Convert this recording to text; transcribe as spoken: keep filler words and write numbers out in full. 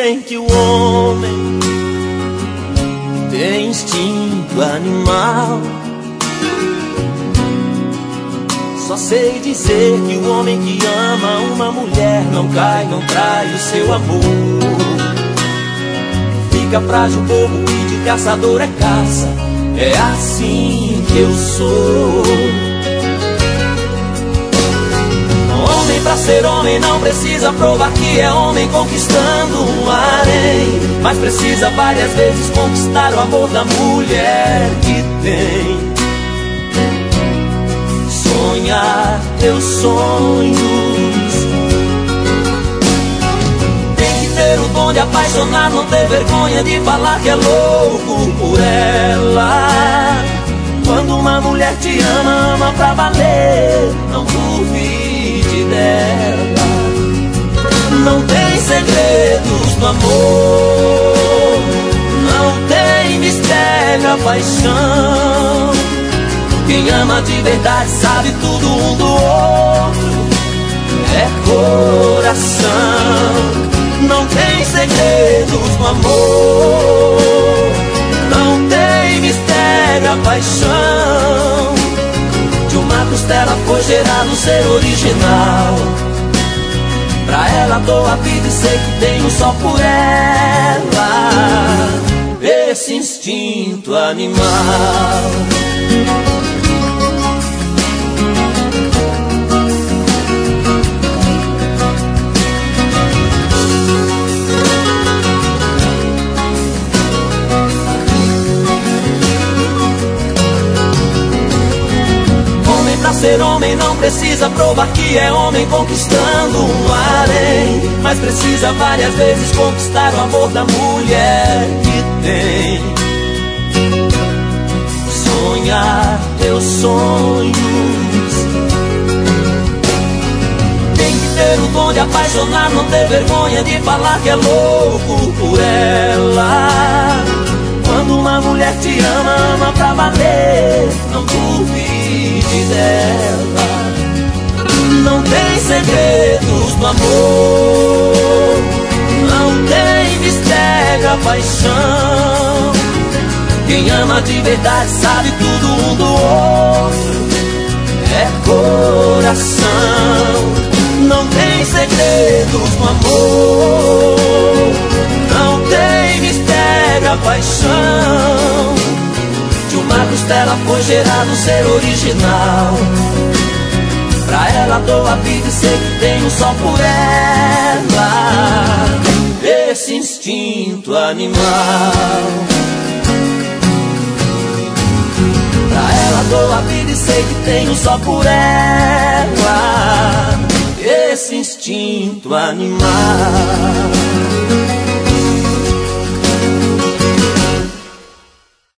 bem que o homem tem instinto animal. Só sei dizer que o homem que ama uma mulher não cai, não trai o seu amor. Fica frágil como que de caçador é caça. É assim que eu sou. Homem pra ser homem não precisa provar que é homem conquistando um harém, mas precisa várias vezes conquistar o amor da mulher que tem. Sonhar teus sonhos, tem que ter o dom de apaixonar, não ter vergonha de falar que é louco por ela. Quando uma mulher te ama, ama pra valer, não duvide dela. Não tem segredos do amor, não tem mistério a paixão. Quem ama de verdade sabe tudo um do outro, é coração. Não tem segredos do amor, não tem mistério a paixão. De uma costela foi gerado um ser original. Pra ela dou a vida e sei que tenho só por ela esse instinto animal. Pra ser homem não precisa provar que é homem conquistando um harém, mas precisa várias vezes conquistar o amor da mulher que tem. Sonhar teus sonhos, tem que ter o dom de apaixonar, não ter vergonha de falar que é louco por ela. Quando uma mulher te ama, ama pra valer, não duvide dela. Não tem segredos do amor, não tem mistério a paixão. Quem ama de verdade sabe tudo um do outro, é coração. Não tem segredos do amor, não tem mistério a paixão. De uma costela foi gerado um ser original. Pra ela dou a vida e sei que tenho só por ela esse instinto animal. Pra ela dou a vida e sei que tenho só por ela esse instinto animal.